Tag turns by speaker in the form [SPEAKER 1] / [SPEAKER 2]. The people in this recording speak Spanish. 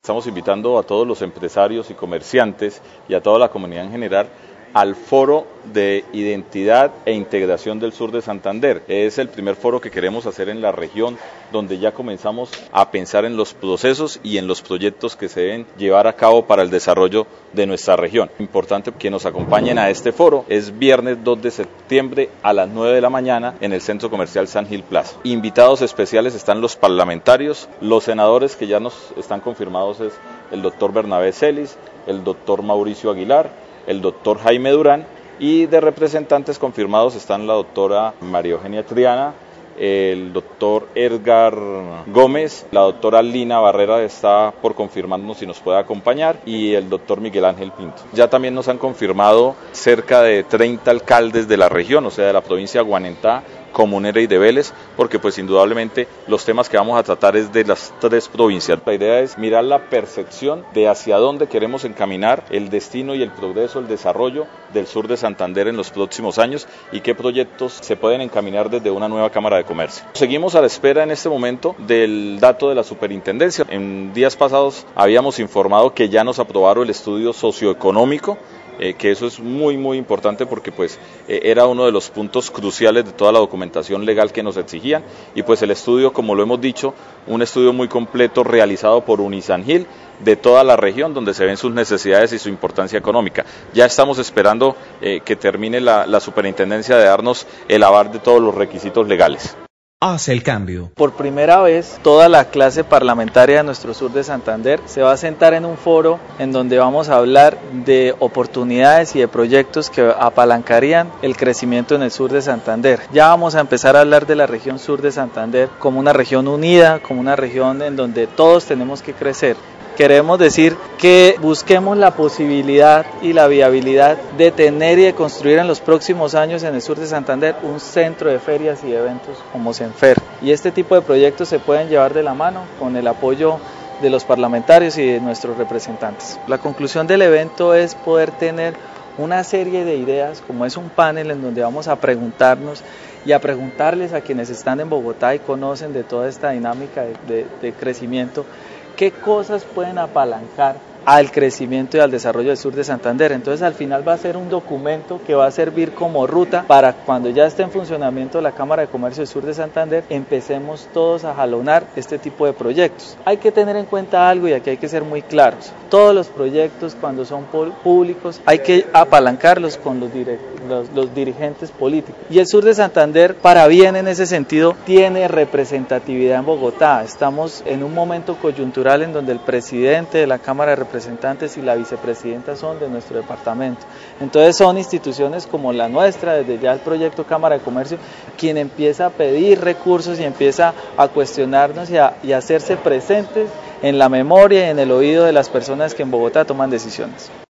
[SPEAKER 1] Estamos invitando a todos los empresarios y comerciantes y a toda la comunidad en general al Foro de Identidad e Integración del Sur de Santander. Es el primer foro que queremos hacer en la región, donde ya comenzamos a pensar en los procesos y en los proyectos que se deben llevar a cabo para el desarrollo de nuestra región. Importante que nos acompañen a este foro. Es viernes 2 de septiembre a las 9 de la mañana en el Centro Comercial San Gil Plaza. Invitados especiales están los parlamentarios, los senadores que ya nos están confirmados es el doctor Bernabé Celis, el doctor Mauricio Aguilar, el doctor Jaime Durán, y de representantes confirmados están la doctora María Eugenia Triana, el doctor Edgar Gómez, la doctora Lina Barrera está por confirmarnos si nos puede acompañar, y el doctor Miguel Ángel Pinto. Ya también nos han confirmado cerca de 30 alcaldes de la región, o sea de la provincia de Guanentá, Comunera y de Vélez, porque pues indudablemente los temas que vamos a tratar es de las tres provincias. La idea es mirar la percepción de hacia dónde queremos encaminar el destino y el progreso, el desarrollo del sur de Santander en los próximos años y qué proyectos se pueden encaminar desde una nueva Cámara de Comercio. Seguimos a la espera en este momento del dato de la superintendencia. En días pasados habíamos informado que ya nos aprobaron el estudio socioeconómico, que eso es muy importante porque pues era uno de los puntos cruciales de toda la documentación legal que nos exigían, y pues el estudio, como lo hemos dicho, un estudio muy completo realizado por Unisangil de toda la región, donde se ven sus necesidades y su importancia económica. Ya estamos esperando que termine la superintendencia de darnos el aval de todos los requisitos legales.
[SPEAKER 2] Hace el cambio.
[SPEAKER 3] Por primera vez, toda la clase parlamentaria de nuestro sur de Santander se va a sentar en un foro en donde vamos a hablar de oportunidades y de proyectos que apalancarían el crecimiento en el sur de Santander. Ya vamos a empezar a hablar de la región sur de Santander como una región unida, como una región en donde todos tenemos que crecer. Queremos decir que busquemos la posibilidad y la viabilidad de tener y de construir en los próximos años en el sur de Santander un centro de ferias y eventos como Senfer. Y este tipo de proyectos se pueden llevar de la mano con el apoyo de los parlamentarios y de nuestros representantes. La conclusión del evento es poder tener una serie de ideas, como es un panel en donde vamos a preguntarnos y a preguntarles a quienes están en Bogotá y conocen de toda esta dinámica de crecimiento, qué cosas pueden apalancar al crecimiento y al desarrollo del sur de Santander. Entonces al final va a ser un documento que va a servir como ruta para cuando ya esté en funcionamiento la Cámara de Comercio del Sur de Santander, empecemos todos a jalonar este tipo de proyectos. Hay que tener en cuenta algo y aquí hay que ser muy claros. Todos los proyectos cuando son públicos hay que apalancarlos con los dirigentes políticos. Y el sur de Santander, para bien en ese sentido, tiene representatividad en Bogotá. Estamos en un momento coyuntural en donde el presidente de la Cámara de Representantes y la vicepresidenta son de nuestro departamento. Entonces son instituciones como la nuestra, desde ya el proyecto Cámara de Comercio, quien empieza a pedir recursos y empieza a cuestionarnos y a hacerse presentes en la memoria y en el oído de las personas que en Bogotá toman decisiones.